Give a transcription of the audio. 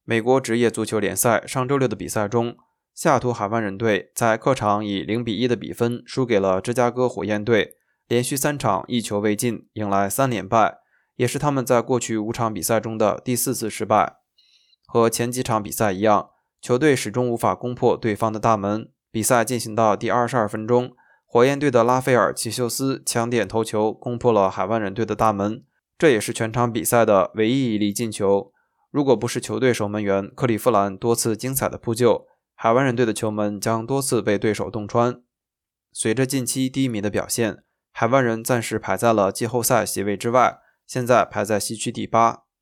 美国职业足球联赛上周六的比赛中，西雅图海湾人队在客场以0-1的比分输给了芝加哥火焰队，连续3场一球未进，迎来3连败，也是他们在过去5场比赛中的第4次失败。和前几场比赛一样，球队始终无法攻破对方的大门。比赛进行到第22分钟，火焰队的拉斐尔·齐修斯抢点头球攻破了海湾人队的大门，这也是全场比赛的唯一一粒进球。如果不是球队守门员克利夫兰多次精彩的扑救，海湾人队的球门将多次被对手洞穿。随着近期低迷的表现，海湾人暂时排在了季后赛席位之外，现在排在西区第8。